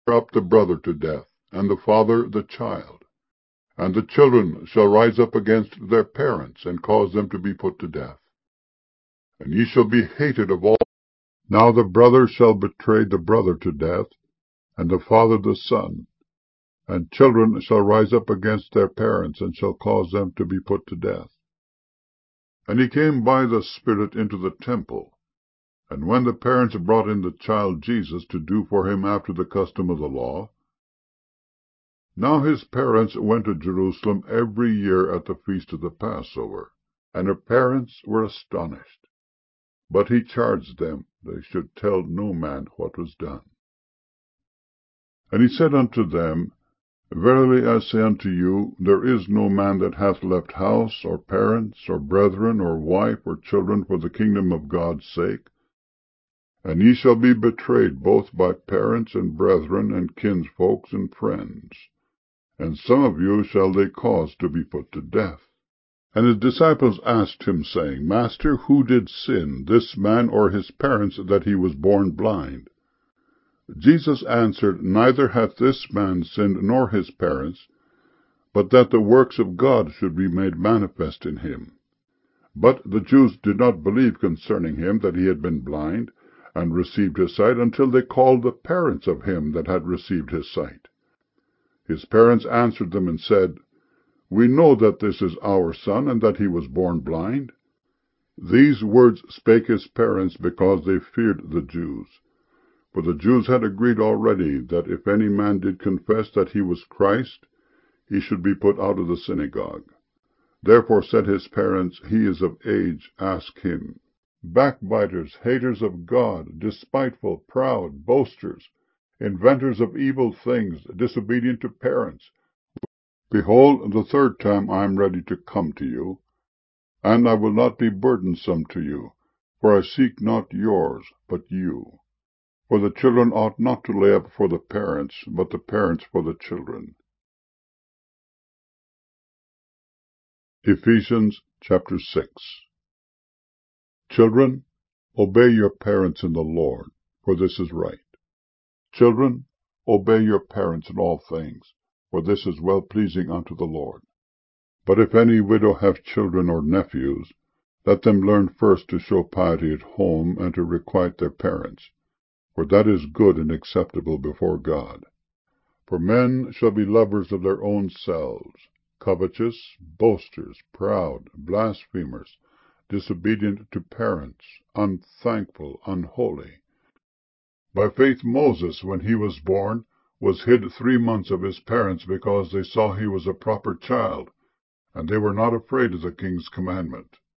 up the brother to death, and the father the child. And the children shall rise up against their parents, and cause them to be put to death. And ye shall be hated of all. Now the brother shall betray the brother to death, and the father the son. And children shall rise up against their parents, and shall cause them to be put to death. And he came by the Spirit into the temple. And when the parents brought in the child Jesus to do for him after the custom of the law, now his parents went to Jerusalem every year at the feast of the Passover, and her parents were astonished. But he charged them they should tell no man what was done. And he said unto them, Verily I say unto you, there is no man that hath left house, or parents, or brethren, or wife, or children, for the kingdom of God's sake, and ye shall be betrayed both by parents and brethren and kinsfolks and friends, and some of you shall they cause to be put to death. And his disciples asked him, saying, Master, who did sin, this man or his parents, that he was born blind? Jesus answered, Neither hath this man sinned nor his parents, but that the works of God should be made manifest in him. But the Jews did not believe concerning him that he had been blind, and received his sight, until they called the parents of him that had received his sight. His parents answered them and said, We know that this is our son, and that he was born blind. These words spake his parents because they feared the Jews. For the Jews had agreed already that if any man did confess that he was Christ, he should be put out of the synagogue. Therefore said his parents, He is of age, ask him. Backbiters, haters of God, despiteful, proud, boasters, inventors of evil things, disobedient to parents. Behold, the third time I am ready to come to you, and I will not be burdensome to you, for I seek not yours, but you. For the children ought not to lay up for the parents, but the parents for the children. Ephesians chapter 6. Children, obey your parents in the Lord, for this is right. Children, obey your parents in all things, for this is well-pleasing unto the Lord. But if any widow have children or nephews, let them learn first to show piety at home, and to requite their parents, for that is good and acceptable before God. For men shall be lovers of their own selves, covetous, boasters, proud, blasphemers, disobedient to parents, unthankful, unholy. By faith Moses, when he was born, was hid 3 months of his parents, because they saw he was a proper child, and they were not afraid of the king's commandment.